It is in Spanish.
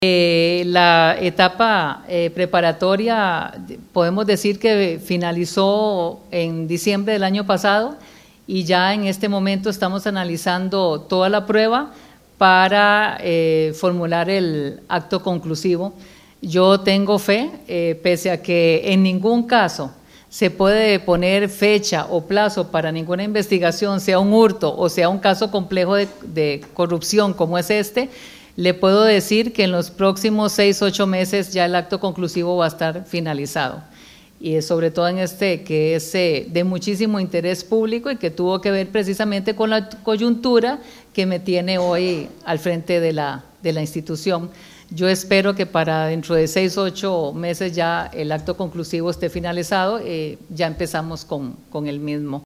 La etapa preparatoria podemos decir que finalizó en diciembre del año pasado y ya en este momento estamos analizando toda la prueba para formular el acto conclusivo. Yo tengo fe, pese a que en ningún caso se puede poner fecha o plazo para ninguna investigación, sea un hurto o sea un caso complejo de corrupción como es este. Le puedo decir que en los próximos 6 u 8 meses ya el acto conclusivo va a estar finalizado. Y sobre todo en este que es de muchísimo interés público y que tuvo que ver precisamente con la coyuntura que me tiene hoy al frente de la institución. Yo espero que para dentro de 6 u 8 meses ya el acto conclusivo esté finalizado, ya empezamos con el mismo.